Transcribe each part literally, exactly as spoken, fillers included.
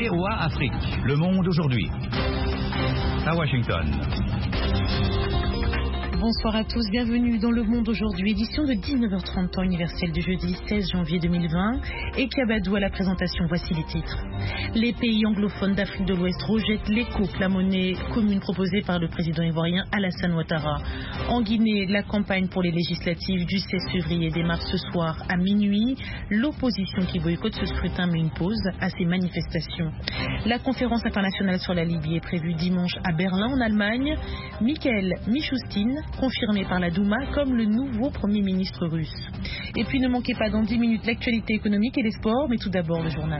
V O A Afrique. Le monde aujourd'hui. À Washington. Bonsoir à tous, bienvenue dans Le Monde aujourd'hui, édition de dix-neuf heures trente temps universel du jeudi seize janvier deux mille vingt. Et Kiabadou à la présentation, voici les titres. Les pays anglophones d'Afrique de l'Ouest rejettent l'éco, la monnaie commune proposée par le président ivoirien Alassane Ouattara. En Guinée, la campagne pour les législatives du seize février démarre ce soir à minuit. L'opposition qui boycotte ce scrutin met une pause à ces manifestations. La conférence internationale sur la Libye est prévue dimanche à Berlin en Allemagne. Mikhail Mishustin, confirmé par la Douma comme le nouveau Premier ministre russe. Et puis ne manquez pas dans dix minutes l'actualité économique et les sports, mais tout d'abord le journal.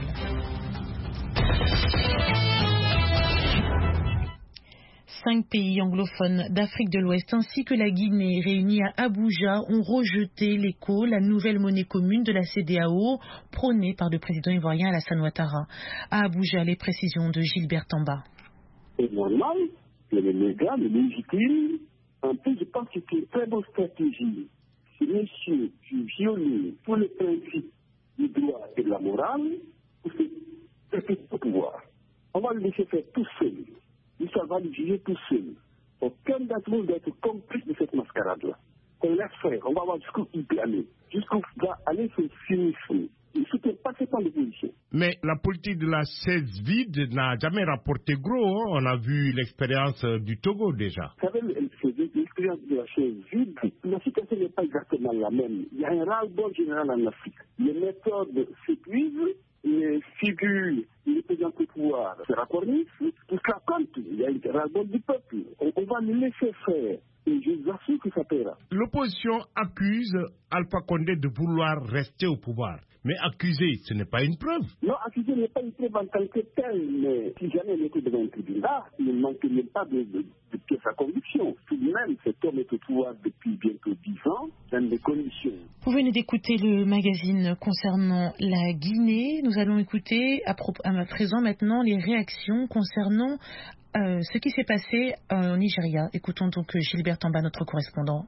Cinq pays anglophones d'Afrique de l'Ouest ainsi que la Guinée réunis à Abuja ont rejeté l'éco, la nouvelle monnaie commune de la C E D E A O prônée par le président ivoirien Alassane Ouattara. À Abuja, les précisions de Gilbert Tamba. C'est normal, c'est le légal, le légitime. En plus, je pense que c'est une très bonne stratégie. Si monsieur viole tous les principes du droit et de la morale, c'est le pouvoir. On va le laisser faire tout seul. Ça va le juger tout seul. Aucun d'entre nous doit être complice de cette mascarade-là. On laisse faire, on va voir jusqu'où il peut aller. Jusqu'où va aller ce cynisme. Il ne soutient pas cette position. Mais la politique de la chaise vide n'a jamais rapporté gros. Hein. On a vu l'expérience du Togo déjà. Vous savez, l'expérience de la chaise vide, la situation n'est pas exactement la même. Il y a un ras-le-bol général en Afrique. Les méthodes s'épuisent, les figures, les présidents de pouvoir se raccornissent, tout cela compte. Il y a un ras-le-bol du peuple. On, on va le laisser faire. Et je vous assure que ça paiera. L'opposition accuse Alpha Condé de vouloir rester au pouvoir. Mais accuser, ce n'est pas une preuve. Non, accuser n'est pas une preuve en tant que telle, mais si jamais il était devant un tribunal, il ne manque même pas de, de, de pièces à conviction. Tout de même, cet homme est au pouvoir depuis bientôt dix ans, dans des conditions. Vous venez d'écouter le magazine concernant la Guinée. Nous allons écouter à, pro- à présent maintenant les réactions concernant euh, ce qui s'est passé euh, au Nigeria. Écoutons donc Gilbert Tamba, notre correspondant.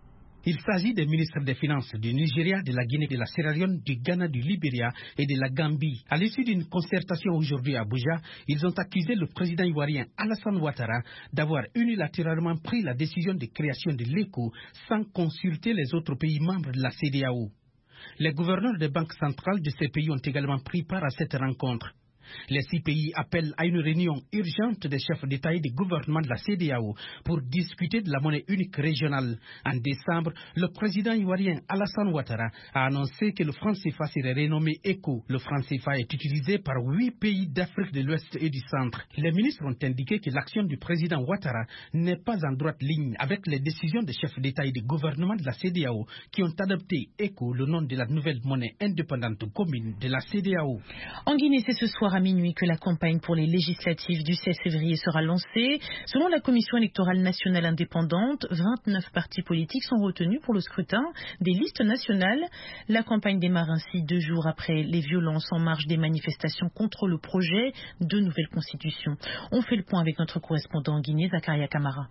Il s'agit des ministres des Finances du Nigeria, de la Guinée, de la Sierra Leone, du Ghana, du Libéria et de la Gambie. À l'issue d'une concertation aujourd'hui à Abuja, ils ont accusé le président ivoirien Alassane Ouattara d'avoir unilatéralement pris la décision de création de l'ECO sans consulter les autres pays membres de la C E D E A O. Les gouverneurs des banques centrales de ces pays ont également pris part à cette rencontre. Les six pays appellent à une réunion urgente des chefs d'État et des gouvernements de la C E D E A O pour discuter de la monnaie unique régionale. En décembre, le président ivoirien Alassane Ouattara a annoncé que le franc C F A serait renommé ECO. Le franc C F A est utilisé par huit pays d'Afrique de l'Ouest et du Centre. Les ministres ont indiqué que l'action du président Ouattara n'est pas en droite ligne avec les décisions des chefs d'État et des gouvernements de la C E D E A O qui ont adopté ECO, le nom de la nouvelle monnaie indépendante commune de la C E D E A O. En Guinée, c'est ce soir à minuit que la campagne pour les législatives du seize février sera lancée. Selon la Commission électorale nationale indépendante, vingt-neuf partis politiques sont retenus pour le scrutin des listes nationales. La campagne démarre ainsi deux jours après les violences en marge des manifestations contre le projet de nouvelle constitution. On fait le point avec notre correspondant en Guinée, Zakaria Kamara.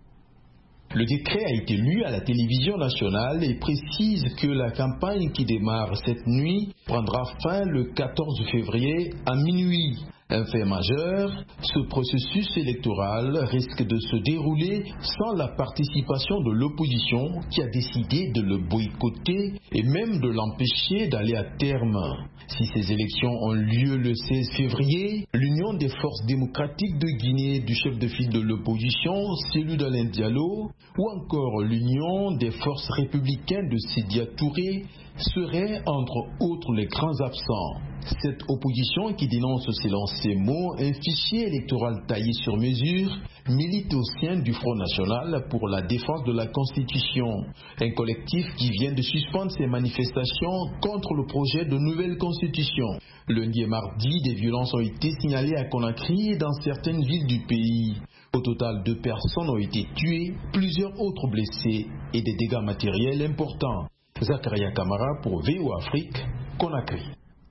Le décret a été lu à la télévision nationale et précise que la campagne qui démarre cette nuit prendra fin le quatorze février à minuit. Un fait majeur, ce processus électoral risque de se dérouler sans la participation de l'opposition qui a décidé de le boycotter et même de l'empêcher d'aller à terme. Si ces élections ont lieu le seize février, l'Union des forces démocratiques de Guinée du chef de file de l'opposition, Cellou Dalein Diallo, ou encore l'Union des forces républicaines de Sédia Touré seraient entre autres les grands absents. Cette opposition qui dénonce selon ses mots un fichier électoral taillé sur mesure milite au sein du Front National pour la défense de la Constitution, un collectif qui vient de suspendre ses manifestations contre le projet de nouvelle Constitution. Lundi et mardi, des violences ont été signalées à Conakry et dans certaines villes du pays. Au total, deux personnes ont été tuées, plusieurs autres blessées et des dégâts matériels importants. Zakaria Kamara pour V O A Afrique, Conakry.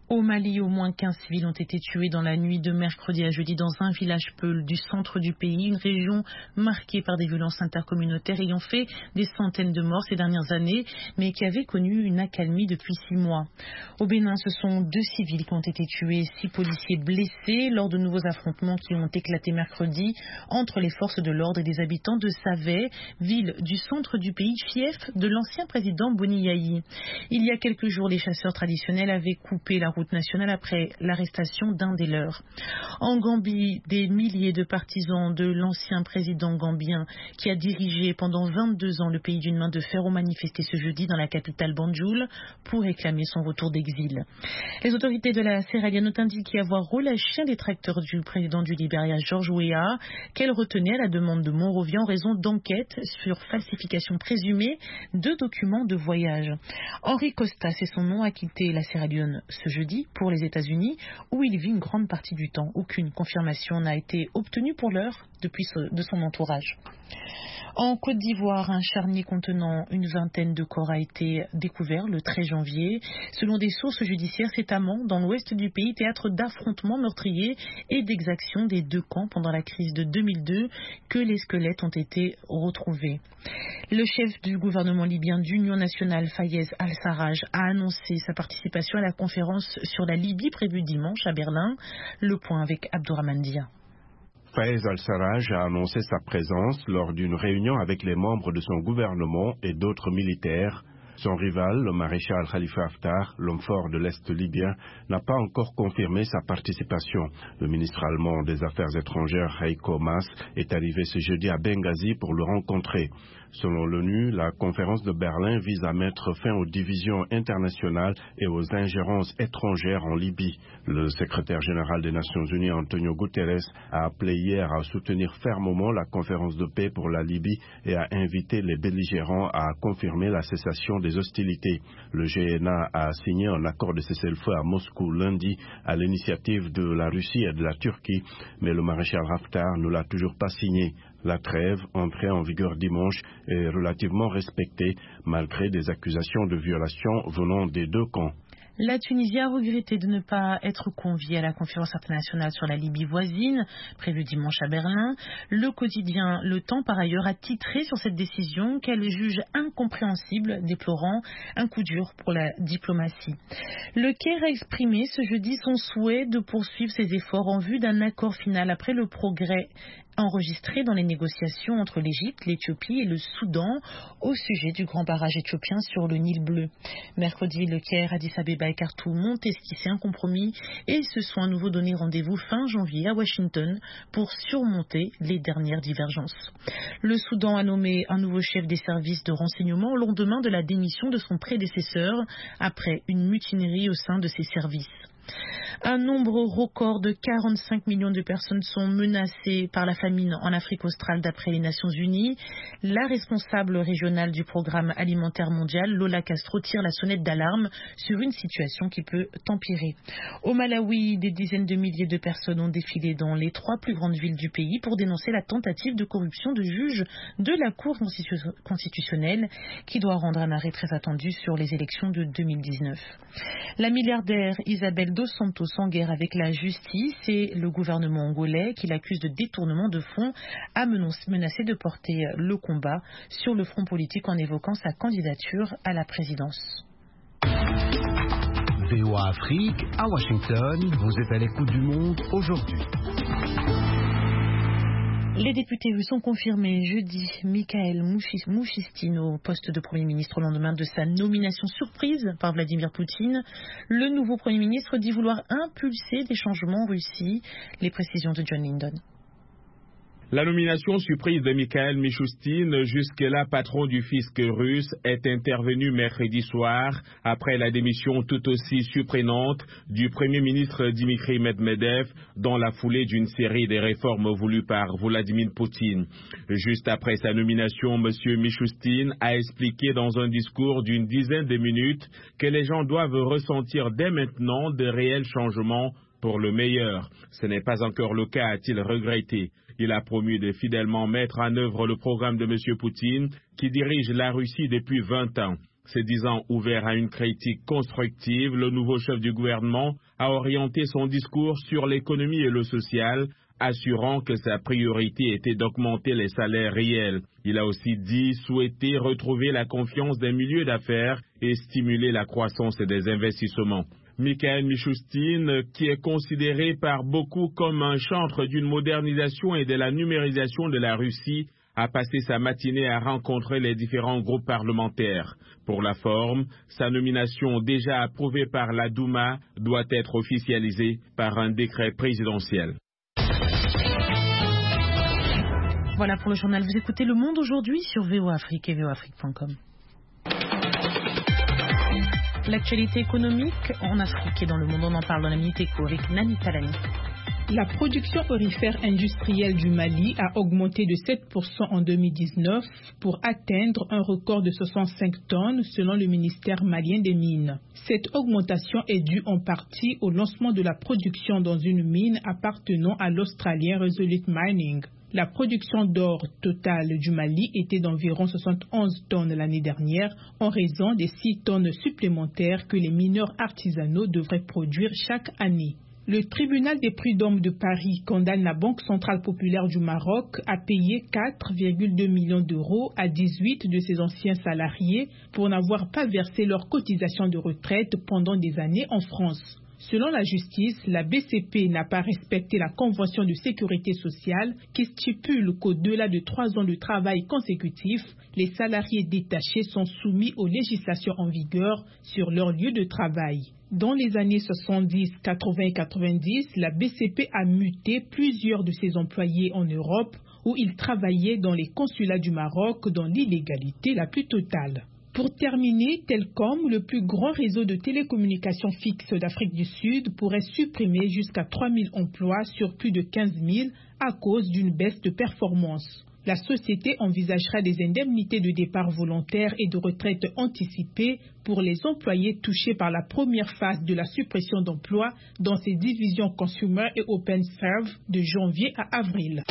Au Mali, au moins quinze civils ont été tués dans la nuit de mercredi à jeudi dans un village peul du centre du pays, une région marquée par des violences intercommunautaires ayant fait des centaines de morts ces dernières années, mais qui avait connu une accalmie depuis six mois. Au Bénin, ce sont deux civils qui ont été tués, six policiers blessés lors de nouveaux affrontements qui ont éclaté mercredi entre les forces de l'ordre et des habitants de Savé, ville du centre du pays, fief de l'ancien président Boni Yayi. Il y a quelques jours, les chasseurs traditionnels avaient coupé la route nationale après l'arrestation d'un des leurs. En Gambie, des milliers de partisans de l'ancien président gambien qui a dirigé pendant vingt-deux ans le pays d'une main de fer ont manifesté ce jeudi dans la capitale Banjul pour réclamer son retour d'exil. Les autorités de la Sierra Leone ont indiqué avoir relâché un détracteur du président du Libéria, George Weah, qu'elle retenait à la demande de Monrovia en raison d'enquêtes sur falsification présumée de documents de voyage. Henri Costa, c'est son nom, a quitté la Sierra Leone ce jeudi pour les États-Unis, où il vit une grande partie du temps. Aucune confirmation n'a été obtenue pour l'heure depuis ce, de son entourage. En Côte d'Ivoire, un charnier contenant une vingtaine de corps a été découvert le treize janvier. Selon des sources judiciaires, c'est à Mans, dans l'ouest du pays, théâtre d'affrontements meurtriers et d'exactions des deux camps pendant la crise de deux mille deux, que les squelettes ont été retrouvés. Le chef du gouvernement libyen d'Union nationale, Fayez al-Sarraj, a annoncé sa participation à la conférence sur la Libye prévue dimanche à Berlin. Le point avec Abdourahmane Dia. Fayez al-Sarraj a annoncé sa présence lors d'une réunion avec les membres de son gouvernement et d'autres militaires. Son rival, le maréchal Khalifa Haftar, l'homme fort de l'Est libyen, n'a pas encore confirmé sa participation. Le ministre allemand des Affaires étrangères, Heiko Maas, est arrivé ce jeudi à Benghazi pour le rencontrer. Selon l'ONU, la conférence de Berlin vise à mettre fin aux divisions internationales et aux ingérences étrangères en Libye. Le secrétaire général des Nations Unies, Antonio Guterres, a appelé hier à soutenir fermement la conférence de paix pour la Libye et a invité les belligérants à confirmer la cessation des hostilités. Le G N A a signé un accord de cessez-le-feu à Moscou lundi à l'initiative de la Russie et de la Turquie, mais le maréchal Haftar ne l'a toujours pas signé. La trêve, entrée en vigueur dimanche, est relativement respectée, malgré des accusations de violation venant des deux camps. La Tunisie a regretté de ne pas être conviée à la conférence internationale sur la Libye voisine, prévue dimanche à Berlin. Le quotidien Le Temps, par ailleurs, a titré sur cette décision qu'elle juge incompréhensible, déplorant un coup dur pour la diplomatie. Le Caire a exprimé ce jeudi son souhait de poursuivre ses efforts en vue d'un accord final après le progrès enregistré dans les négociations entre l'Égypte, l'Éthiopie et le Soudan au sujet du grand barrage éthiopien sur le Nil bleu. Mercredi, le Caire, Addis Abeba et Khartoum ont esquissé un compromis et se sont à nouveau donné rendez-vous fin janvier à Washington pour surmonter les dernières divergences. Le Soudan a nommé un nouveau chef des services de renseignement au lendemain de la démission de son prédécesseur après une mutinerie au sein de ses services. Un nombre record de quarante-cinq millions de personnes sont menacées par la famine en Afrique australe d'après les Nations Unies. La responsable régionale du programme alimentaire mondial, Lola Castro, tire la sonnette d'alarme sur une situation qui peut empirer. Au Malawi, des dizaines de milliers de personnes ont défilé dans les trois plus grandes villes du pays pour dénoncer la tentative de corruption de juges de la Cour constitutionnelle qui doit rendre un arrêt très attendu sur les élections de deux mille dix-neuf. La milliardaire Isabel Dos Santos en guerre avec la justice et le gouvernement angolais qui l'accuse de détournement de fonds a menacé de porter le combat sur le front politique en évoquant sa candidature à la présidence. V O A Afrique, à Washington, vous êtes à l'écoute du monde aujourd'hui. Les députés russes ont confirmé jeudi Mikhail Mouchistine au poste de Premier ministre au lendemain de sa nomination surprise par Vladimir Poutine. Le nouveau Premier ministre dit vouloir impulser des changements en Russie. Les précisions de John Lindon. La nomination surprise de Mikhail Mishustin, jusque-là patron du fisc russe, est intervenue mercredi soir après la démission tout aussi surprenante du Premier ministre Dmitry Medvedev dans la foulée d'une série de réformes voulues par Vladimir Poutine. Juste après sa nomination, M. Mishustin a expliqué dans un discours d'une dizaine de minutes que les gens doivent ressentir dès maintenant de réels changements pour le meilleur. Ce n'est pas encore le cas, a-t-il regretté. Il a promis de fidèlement mettre en œuvre le programme de M. Poutine, qui dirige la Russie depuis vingt ans. Se disant ouvert à une critique constructive, le nouveau chef du gouvernement a orienté son discours sur l'économie et le social, assurant que sa priorité était d'augmenter les salaires réels. Il a aussi dit souhaiter retrouver la confiance des milieux d'affaires et stimuler la croissance des investissements. Mikhail Mishustin, qui est considéré par beaucoup comme un chantre d'une modernisation et de la numérisation de la Russie, a passé sa matinée à rencontrer les différents groupes parlementaires. Pour la forme, sa nomination déjà approuvée par la Douma doit être officialisée par un décret présidentiel. Voilà pour le journal. Vous écoutez Le Monde aujourd'hui sur V O Afrique et V O Afrique point com. L'actualité économique en Afrique et dans le monde, on en parle dans la Minute Éco avec Nani Talani. La production aurifère industrielle du Mali a augmenté de sept pour cent en deux mille dix-neuf pour atteindre un record de soixante-cinq tonnes selon le ministère malien des Mines. Cette augmentation est due en partie au lancement de la production dans une mine appartenant à l'Australien Resolute Mining. La production d'or totale du Mali était d'environ soixante et onze tonnes l'année dernière en raison des six tonnes supplémentaires que les mineurs artisanaux devraient produire chaque année. Le tribunal des prud'hommes de Paris condamne la Banque centrale populaire du Maroc à payer quatre virgule deux millions d'euros à dix-huit de ses anciens salariés pour n'avoir pas versé leurs cotisations de retraite pendant des années en France. Selon la justice, la B C P n'a pas respecté la Convention de sécurité sociale qui stipule qu'au-delà de trois ans de travail consécutifs, les salariés détachés sont soumis aux législations en vigueur sur leur lieu de travail. Dans les années soixante-dix, quatre-vingts et quatre-vingt-dix, la B C P a muté plusieurs de ses employés en Europe où ils travaillaient dans les consulats du Maroc dans l'illégalité la plus totale. Pour terminer, Telcom, le plus grand réseau de télécommunications fixes d'Afrique du Sud, pourrait supprimer jusqu'à trois mille emplois sur plus de quinze mille à cause d'une baisse de performance. La société envisagera des indemnités de départ volontaire et de retraite anticipée pour les employés touchés par la première phase de la suppression d'emplois dans ses divisions Consumer et Open Serve de janvier à avril.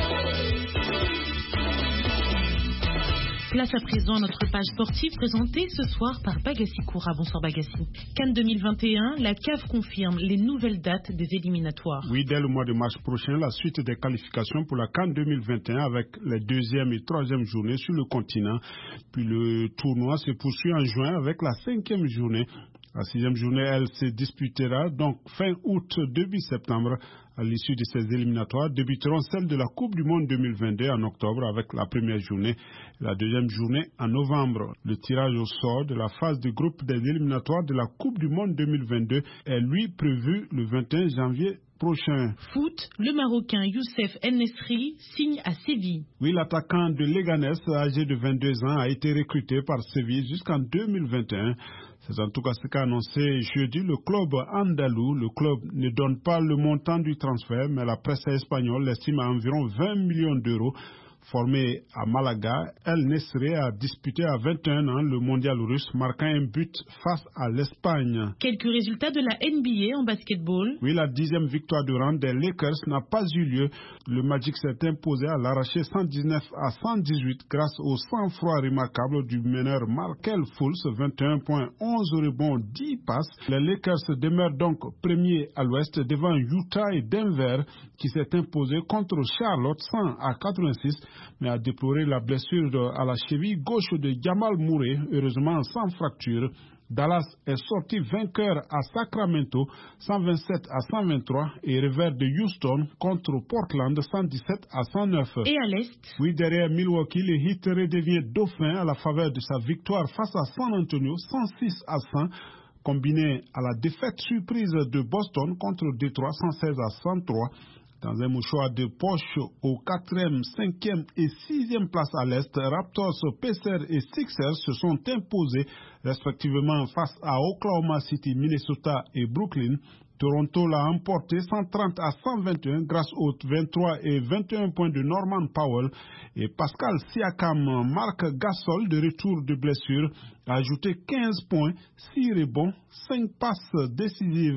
Place à présent à notre page sportive présentée ce soir par Bagassi Koura. Bonsoir Bagassi. CAN deux mille vingt et un, la C A F confirme les nouvelles dates des éliminatoires. Oui, dès le mois de mars prochain, la suite des qualifications pour la CAN deux mille vingt et un avec les deuxième et troisième journées sur le continent. Puis le tournoi se poursuit en juin avec la cinquième journée. La sixième journée, elle se disputera donc fin août, début septembre. À l'issue de ces éliminatoires, débuteront celles de la Coupe du Monde deux mille vingt-deux en octobre avec la première journée et la deuxième journée en novembre. Le tirage au sort de la phase de groupe des éliminatoires de la Coupe du Monde deux mille vingt-deux est lui prévu le vingt et un janvier prochain. Foot, le Marocain Youssef El-Nesri signe à Séville. Oui, l'attaquant de Leganés, âgé de vingt-deux ans, a été recruté par Séville jusqu'en deux mille vingt et un. C'est en tout cas ce qu'a annoncé jeudi le club andalou. Le club ne donne pas le montant du transfert, mais la presse espagnole l'estime à environ vingt millions d'euros. Formé à Malaga, El Nesri a disputé à vingt et un ans le mondial russe, marquant un but face à l'Espagne. Quelques résultats de la N B A en basketball. Oui, la dixième victoire de rang des Lakers n'a pas eu lieu. Le Magic s'est imposé à l'arraché cent dix-neuf à cent dix-huit grâce au sang-froid remarquable du meneur Markel Fultz, vingt et un points, onze rebonds, dix passes. Les Lakers demeurent donc premiers à l'ouest devant Utah et Denver qui s'est imposé contre Charlotte cent à quatre-vingt-six. Mais a déploré la blessure de, à la cheville gauche de Jamal Murray, heureusement sans fracture. Dallas est sorti vainqueur à Sacramento cent vingt-sept à cent vingt-trois et revers de Houston contre Portland cent dix-sept à cent neuf. Et à l'Est? Oui, derrière Milwaukee, le Heat redevient dauphin à la faveur de sa victoire face à San Antonio cent six à cent. Combiné à la défaite surprise de Boston contre Détroit cent seize à cent trois. Dans un mouchoir de poche aux quatrième, cinquième et sixième place à l'Est, Raptors, Pacers et Sixers se sont imposés respectivement face à Oklahoma City, Minnesota et Brooklyn. Toronto l'a emporté cent trente à cent vingt et un grâce aux vingt-trois et vingt et un points de Norman Powell. Et Pascal Siakam, Marc Gasol de retour de blessure, a ajouté quinze points, six rebonds, cinq passes décisives.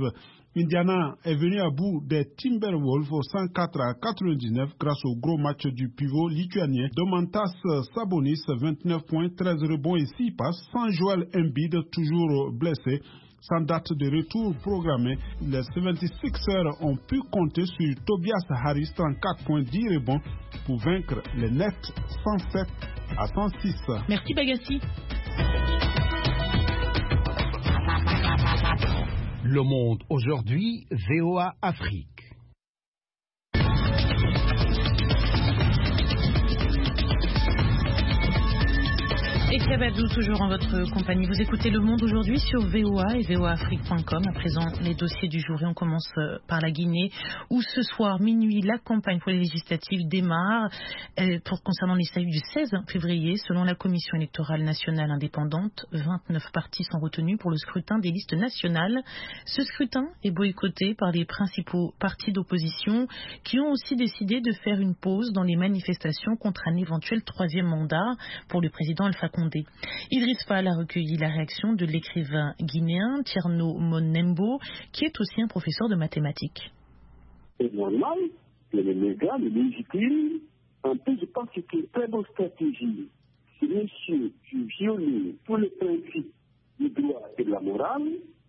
Indiana est venu à bout des Timberwolves au cent quatre à quatre-vingt-dix-neuf grâce au gros match du pivot lituanien Domantas Sabonis, vingt-neuf points, treize rebonds et six passes, sans Joel Embiid, toujours blessé. Sans date de retour programmée, les soixante-sixers ont pu compter sur Tobias Harris, trente-quatre points, dix rebonds, pour vaincre les Nets cent sept à cent six. Merci Bagassi. Le Monde aujourd'hui, V O A Afrique. Et Kabadou, toujours en votre compagnie. Vous écoutez Le Monde aujourd'hui sur V O A et V O A Afrique point com. À présent, les dossiers du jour. Et on commence par la Guinée, où ce soir, minuit, la campagne pour les législatives démarre. Pour, concernant les saillies du seize février, selon la Commission électorale nationale indépendante, vingt-neuf partis sont retenus pour le scrutin des listes nationales. Ce scrutin est boycotté par les principaux partis d'opposition qui ont aussi décidé de faire une pause dans les manifestations contre un éventuel troisième mandat pour le président Alpha Condé. Idriss Fall a recueilli la réaction de l'écrivain guinéen Tierno Monembo, qui est aussi un professeur de mathématiques. C'est normal que les médias, les légitimes, un peu, je pense que c'est une très bonne stratégie. Si monsieur viole tous les principes du droit et de la morale,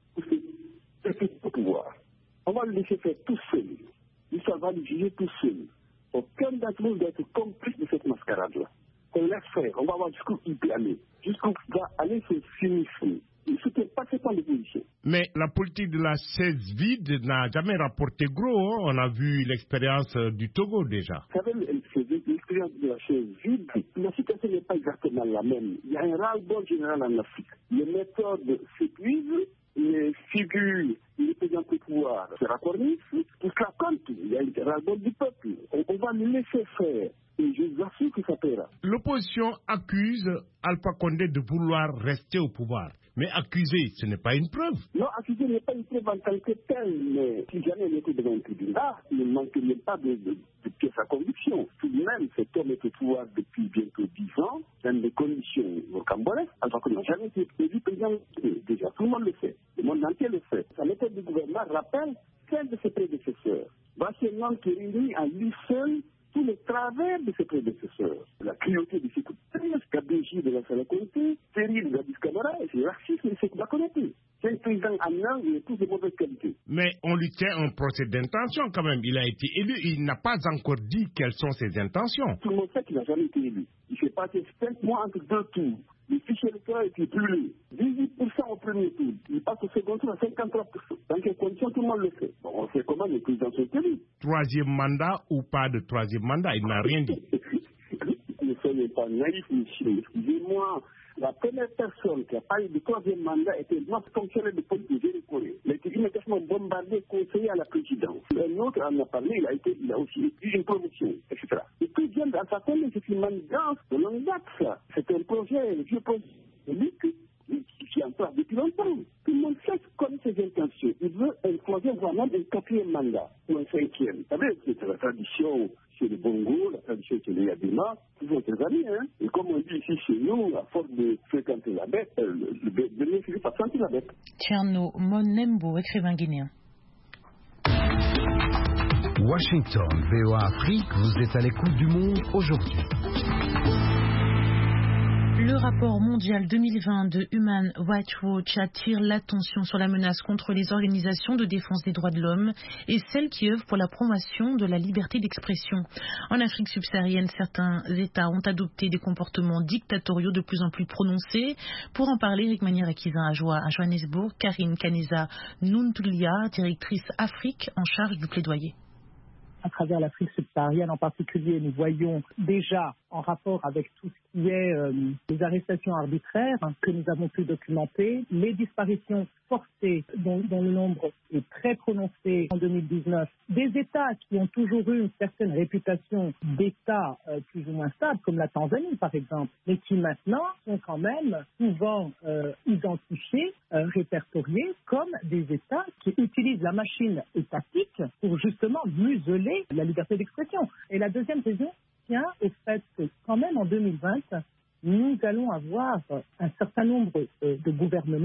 c'est le pouvoir. On va le laisser faire tout seul. L'histoire va le juger tout seul. Aucun d'entre nous doit être complice de cette mascarade-là. On laisse faire, on va voir jusqu'où il peut aller, jusqu'où il va aller se finir. Il ne soutient pas cette position. Mais la politique de la chaise vide n'a jamais rapporté gros. Hein. On a vu l'expérience du Togo déjà. Vous savez, l'expérience de la chaise vide, la situation n'est pas exactement la même. Il y a un ras-le-bol général en Afrique. Les méthodes s'épuisent, les figures, les présidents de pouvoir se raccornissent, tout cela compte. Il y a un ras-le-bol du peuple. On, on va le laisser faire. Et je vous assure que ça paiera. L'opposition accuse Alpha Condé de vouloir rester au pouvoir. Mais accuser, ce n'est pas une preuve. Non, accuser n'est pas une preuve en tant que telle, mais si jamais il était devant un tribunal, il ne manquerait pas de, de, de pièces à conviction. Tout de même, cet homme est au pouvoir depuis bientôt dix ans, dans des conditions rocambolesques, alors qu'il n'a jamais été élu président. Déjà, tout le monde le sait. Le monde entier le sait. Sa méthode du gouvernement rappelle celle de ses prédécesseurs. Voici un homme qui réunit en lui seul tous les travers de ses prédécesseurs. La cruauté de Sékou Touré, la bégie de la Salacomté, terrible de la Biscamara, et c'est le racisme de Sékou Bakonaté. C'est un président amiant et tous de mauvaises qualités. Mais on lui tient un procès d'intention quand même. Il a été élu, il n'a pas encore dit quelles sont ses intentions. Tout le monde sait qu'il n'a jamais été élu. Il s'est passé cinq mois entre deux tours. Le fichier électoral a été brûlé. dix-huit pour cent au premier tour. Il passe au second tour à cinquante-trois pour cent. Dans quelles conditions tout le monde le fait? Bon, on sait comment les présidents sont élus. Troisième mandat ou pas de troisième mandat, il n'a rien dit. Ne soyez pas naïf, monsieur. Excusez-moi. La première personne qui a parlé du troisième mandat était un autre fonctionnaire de police de Géry-Corée. Il a été immédiatement bombardé, conseiller à la présidence. Un autre en a parlé, il a, été, il a aussi eu une promotion, et cetera. Et tout vient dans sa famille, c'est une manigance de longue date, ça. C'est un projet, un vieux projet qui est en place depuis longtemps. Tout le monde sait comme ses intentions. Il veut un troisième, voire même un quatrième mandat, ou un cinquième. Vous savez, c'est la tradition chez le Bongo, la tradition chez les Yabima, toujours ses amis, hein. Et comme on dit ici chez nous, à force de fréquenter la bête, le, le bête de finit par sentir la bête. Tierno Monembo, écrivain guinéen. Washington, V O A Afrique, vous êtes à l'écoute du monde aujourd'hui. Le rapport mondial deux mille vingt de Human Rights Watch attire l'attention sur la menace contre les organisations de défense des droits de l'homme et celles qui œuvrent pour la promotion de la liberté d'expression. En Afrique subsaharienne, certains États ont adopté des comportements dictatoriaux de plus en plus prononcés. Pour en parler, Eric Manier-Akizin à Johannesburg, Karine Kaneza Nuntulia, directrice Afrique en charge du plaidoyer. À travers l'Afrique subsaharienne en particulier, nous voyons déjà en rapport avec tout ce qui est euh, les arrestations arbitraires hein, que nous avons pu documenter, les disparitions forcées dont, dont le nombre est très prononcé en deux mille dix-neuf, des États qui ont toujours eu une certaine réputation d'États euh, plus ou moins stables, comme la Tanzanie par exemple, mais qui maintenant sont quand même souvent euh, identifiés, euh, répertoriés comme des États qui utilisent la machine étatique pour justement museler la liberté d'expression. Et la deuxième raison tient au fait que quand même en deux mille vingt, nous allons avoir un certain nombre de gouvernements qui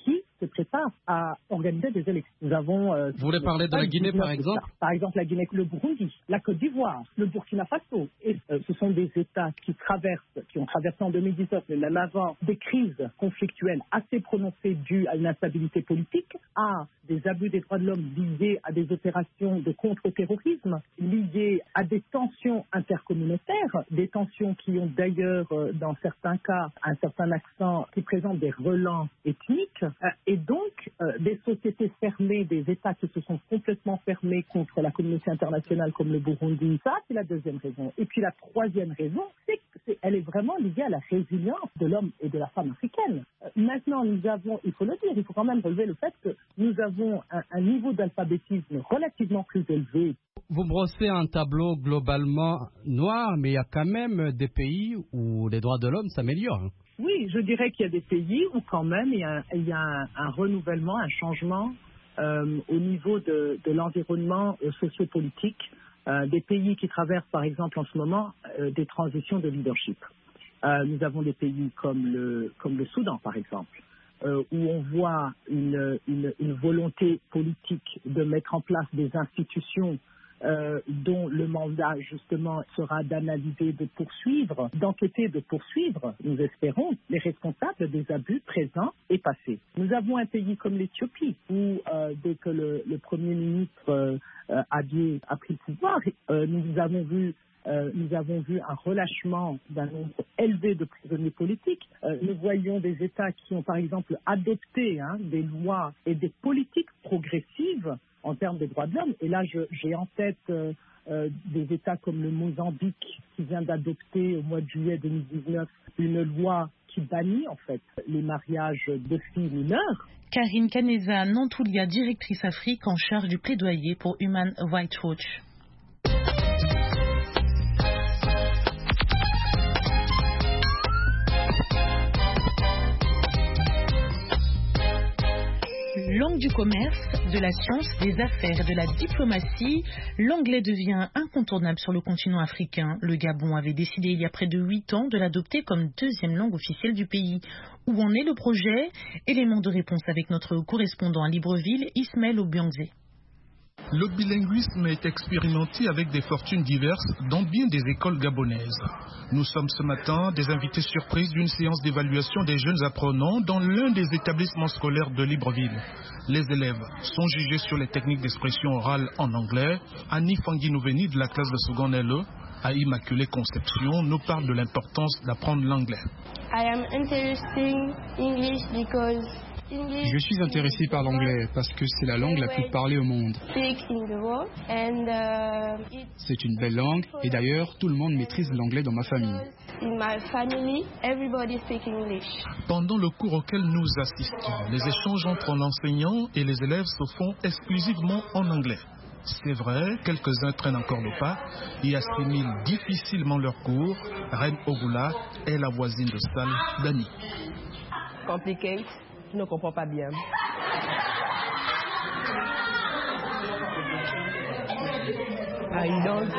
qui se préparent à organiser des élections. Nous avons... Euh, Vous voulez parler de la Guinée, par exemple? Par exemple, la Guinée, le Burundi, la Côte d'Ivoire, le Burkina Faso. Et euh, ce sont des États qui traversent, qui ont traversé en deux mille dix-neuf, mais même avant, des crises conflictuelles assez prononcées dues à une instabilité politique, à des abus des droits de l'homme liés à des opérations de contre-terrorisme, liés à des tensions intercommunautaires, des tensions qui ont d'ailleurs, euh, dans certains cas, un certain accent qui présente des relents ethniques, euh, et donc euh, des sociétés fermées, des États qui se sont complètement fermés contre la communauté internationale comme le Burundi. Ça, c'est la deuxième raison. Et puis la troisième raison, c'est qu'elle est vraiment liée à la résilience de l'homme et de la femme africaine. Euh, maintenant, nous avons, il faut le dire, il faut quand même relever le fait que nous avons un, un niveau d'alphabétisme relativement plus élevé. Vous brossez un tableau globalement noir, mais il y a quand même des pays où les droits de l'homme s'améliorent. Oui, je dirais qu'il y a des pays où quand même il y a, il y a un, un renouvellement, un changement euh, au niveau de, de l'environnement euh, sociopolitique, euh, des pays qui traversent par exemple en ce moment euh, des transitions de leadership. Euh, nous avons des pays comme le, comme le Soudan par exemple, euh, où on voit une, une, une volonté politique de mettre en place des institutions Euh, dont le mandat justement sera d'analyser, de poursuivre, d'enquêter, de poursuivre, nous espérons, les responsables des abus présents et passés. Nous avons un pays comme l'Éthiopie où euh, dès que le, le Premier ministre euh, Abiy a pris le pouvoir, euh, nous avons vu Euh, nous avons vu un relâchement d'un nombre élevé de prisonniers politiques. Euh, nous voyons des États qui ont par exemple adopté hein, des lois et des politiques progressives en termes des droits de l'homme. Et là, je, j'ai en tête euh, euh, des États comme le Mozambique qui vient d'adopter au mois de juillet deux mille dix-neuf une loi qui bannit en fait les mariages de filles mineures. Karine Kaneza Nantoulia, directrice Afrique en charge du plaidoyer pour Human Rights Watch. Langue du commerce, de la science, des affaires et de la diplomatie, l'anglais devient incontournable sur le continent africain. Le Gabon avait décidé il y a près de huit ans de l'adopter comme deuxième langue officielle du pays. Où en est le projet? Élément de réponse avec notre correspondant à Libreville, Ismaël Obiangze. Le bilinguisme est expérimenté avec des fortunes diverses dans bien des écoles gabonaises. Nous sommes ce matin des invités surprises d'une séance d'évaluation des jeunes apprenants dans l'un des établissements scolaires de Libreville. Les élèves sont jugés sur les techniques d'expression orale en anglais. Annie Fanguinouveni de la classe de seconde L E à Immaculée Conception nous parle de l'importance d'apprendre l'anglais. I am interested in English because Je suis intéressé par l'anglais parce que c'est la langue la plus parlée au monde. C'est une belle langue et d'ailleurs tout le monde maîtrise l'anglais dans ma famille. Pendant le cours auquel nous assistons, les échanges entre l'enseignant et les élèves se font exclusivement en anglais. C'est vrai, quelques-uns traînent encore le pas et assimilent difficilement leurs cours. Reine Ogula est la voisine de salle d'Annie. Compliqué. Je ne comprends pas bien. I don't,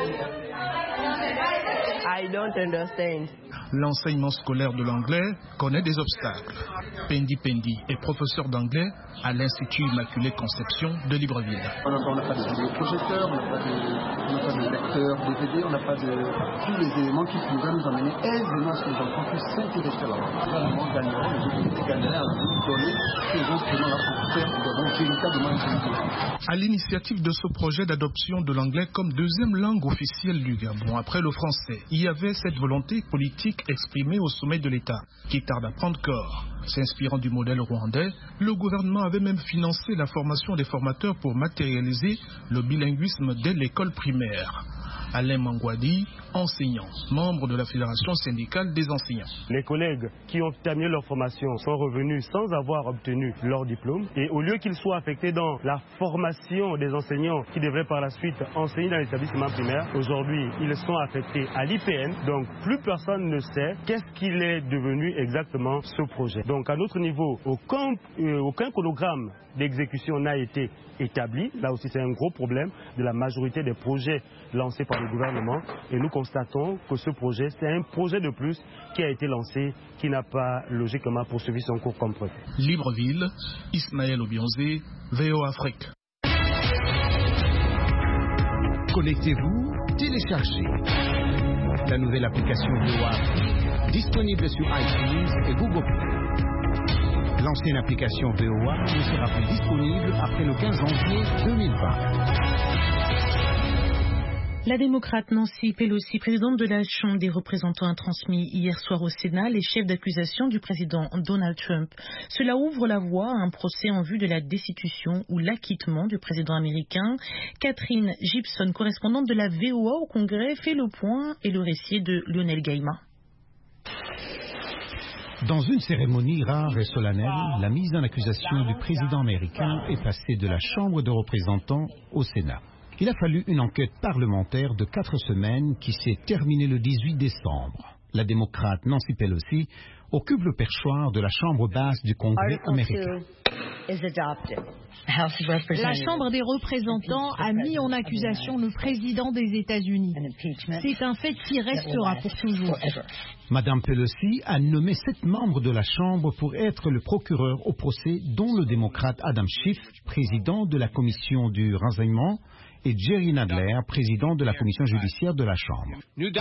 I don't understand. L'enseignement scolaire de l'anglais connaît des obstacles. Pendi Pendi est professeur d'anglais à l'Institut Immaculée Conception de Libreville. On n'a pas de projecteur, on n'a pas de, de lecteur D V D, on n'a pas de tous les éléments qui pourraient nous amener aisément à ce que les enfants puissent s'intéresser à l'anglais. Vraiment gagneront, les autorités gagneront à nous donner ces instruments-là pour faire donc véritablement une. À l'initiative de ce projet d'adoption de l'anglais comme deuxième langue officielle du Gabon après le français, il y avait cette volonté politique exprimée au sommet de l'État, qui tarde à prendre corps. S'inspirant du modèle rwandais, le gouvernement avait même financé la formation des formateurs pour matérialiser le bilinguisme dès l'école primaire. Alain Mangwadi, enseignant, membre de la Fédération syndicale des enseignants. Les collègues qui ont terminé leur formation sont revenus sans avoir obtenu leur diplôme et au lieu qu'ils soient affectés dans la formation des enseignants qui devraient par la suite enseigner dans l'établissement primaire, aujourd'hui ils sont affectés à l'I P N, donc plus personne ne sait qu'est-ce qu'il est devenu exactement ce projet. Donc à notre niveau, aucun, euh, aucun chronogramme d'exécution n'a été établi. Là aussi c'est un gros problème de la majorité des projets lancés par le gouvernement et nous constatons que ce projet, c'est un projet de plus qui a été lancé, qui n'a pas logiquement poursuivi son cours comme prévu. Libreville, Ismaël Obionzé, V O Afrique. Connectez-vous, téléchargez la nouvelle application V O A, disponible sur iTunes et Google Play. L'ancienne application V O A ne sera plus disponible après le quinze janvier deux mille vingt. La démocrate Nancy Pelosi, présidente de la Chambre des représentants, a transmis hier soir au Sénat les chefs d'accusation du président Donald Trump. Cela ouvre la voie à un procès en vue de la destitution ou l'acquittement du président américain. Catherine Gibson, correspondante de la V O A au Congrès, fait le point et le récit de Lionel Gaïma. Dans une cérémonie rare et solennelle, la mise en accusation du président américain est passée de la Chambre des représentants au Sénat. Il a fallu une enquête parlementaire de quatre semaines qui s'est terminée le dix-huit décembre. La démocrate Nancy Pelosi occupe le perchoir de la Chambre basse du Congrès américain. La Chambre des représentants a mis en accusation le président des États-Unis. C'est un fait qui restera pour toujours. Madame Pelosi a nommé sept membres de la Chambre pour être le procureur au procès, dont le démocrate Adam Schiff, président de la commission du renseignement, et Jerry Nadler, président de la commission judiciaire de la Chambre.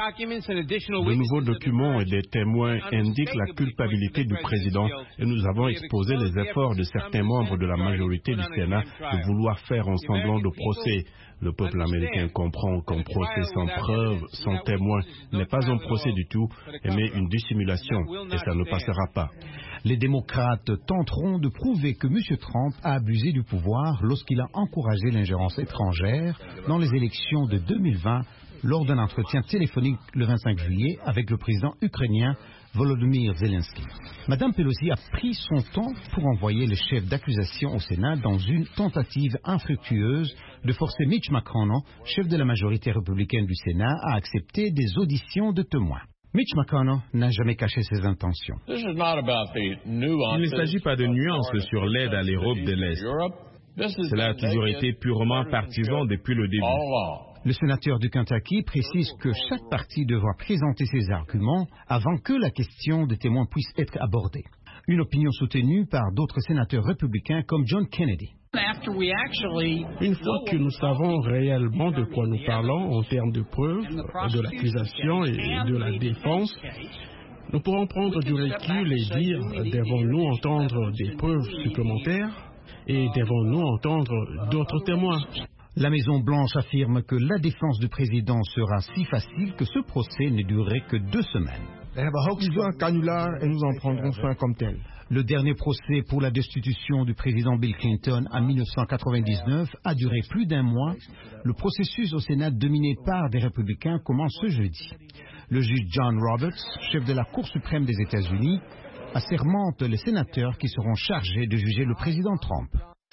De nouveaux documents et des témoins indiquent la culpabilité du président et nous avons exposé les efforts de certains membres de la majorité du Sénat de vouloir faire un semblant de procès. Le peuple américain comprend qu'un procès sans preuve, sans témoin, n'est pas un procès du tout, mais une dissimulation, et ça ne passera pas. Les démocrates tenteront de prouver que M. Trump a abusé du pouvoir lorsqu'il a encouragé l'ingérence étrangère dans les élections de deux mille vingt lors d'un entretien téléphonique le vingt-cinq juillet avec le président ukrainien Volodymyr Zelensky. Madame Pelosi a pris son temps pour envoyer le chef d'accusation au Sénat dans une tentative infructueuse de forcer Mitch McConnell, chef de la majorité républicaine du Sénat, à accepter des auditions de témoins. Mitch McConnell n'a jamais caché ses intentions. Il ne s'agit pas de nuances sur l'aide à l'Europe de l'Est. Cela a toujours été purement partisan depuis le début. Le sénateur du Kentucky précise que chaque parti devra présenter ses arguments avant que la question des témoins puisse être abordée. Une opinion soutenue par d'autres sénateurs républicains comme John Kennedy. Une fois que nous savons réellement de quoi nous parlons en termes de preuves, de l'accusation et de la défense, nous pourrons prendre du recul et dire, devons-nous entendre des preuves supplémentaires et devons-nous entendre d'autres témoins? La Maison-Blanche affirme que la défense du président sera si facile que ce procès ne durerait que deux semaines. Ils ont un canular et nous en prendrons soin comme tel. Le dernier procès pour la destitution du président Bill Clinton en mille neuf cent quatre-vingt-dix-neuf a duré plus d'un mois. Le processus au Sénat dominé par des républicains commence ce jeudi. Le juge John Roberts, chef de la Cour suprême des États-Unis, assermente les sénateurs qui seront chargés de juger le président Trump.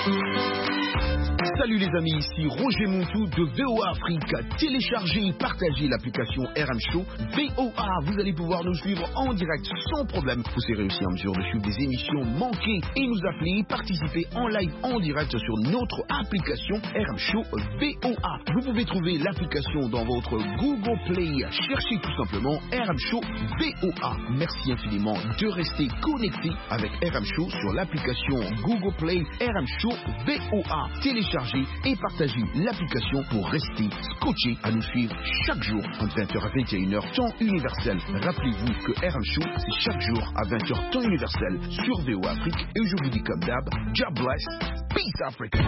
Salut les amis, ici Roger Montou de V O A Afrique. Téléchargez et partagez l'application R M Show V O A. Vous allez pouvoir nous suivre en direct sans problème. Vous serez aussi en mesure de suivre des émissions manquées et nous appeler et participer en live en direct sur notre application R M Show V O A. Vous pouvez trouver l'application dans votre Google Play. Cherchez tout simplement R M Show V O A. Merci infiniment de rester connecté avec R M Show sur l'application Google Play R M Show V O A. Téléchargez et partagez l'application pour rester scotché à nous suivre chaque jour entre vingt heures à vingt et une heures temps universel. Rappelez-vous que R M Show c'est chaque jour à vingt heures temps universel sur V O A Afrique et je vous dis comme d'hab, God bless, peace Africa.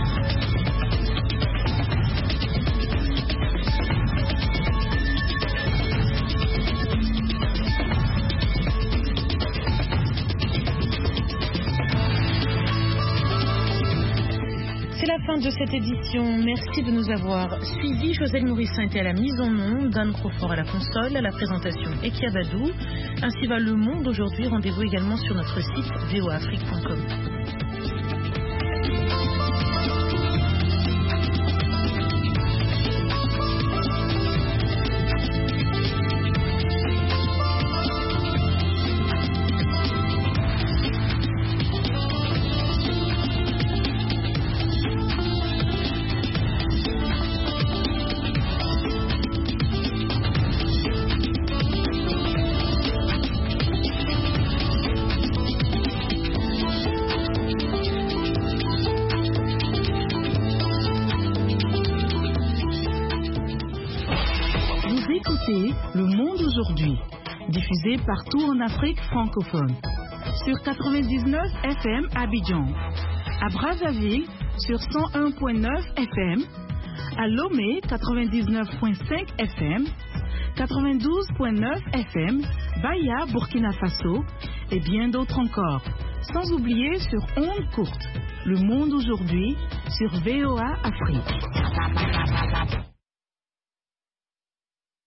C'est la fin de cette édition. Merci de nous avoir suivis. Joselle Nourrissin était à la mise en onde, Dan Crawford à la console, à la présentation Ekia Badou. Ainsi va le monde aujourd'hui. Rendez-vous également sur notre site v o a afrique point com. écoutez Le Monde aujourd'hui, diffusé partout en Afrique francophone. Sur quatre-vingt-dix-neuf F M à Abidjan, à Brazzaville sur cent un virgule neuf F M, à Lomé quatre-vingt-dix-neuf virgule cinq F M, quatre-vingt-douze virgule neuf F M, Baya, Burkina Faso et bien d'autres encore. Sans oublier sur ondes courtes. Le Monde aujourd'hui sur V O A Afrique.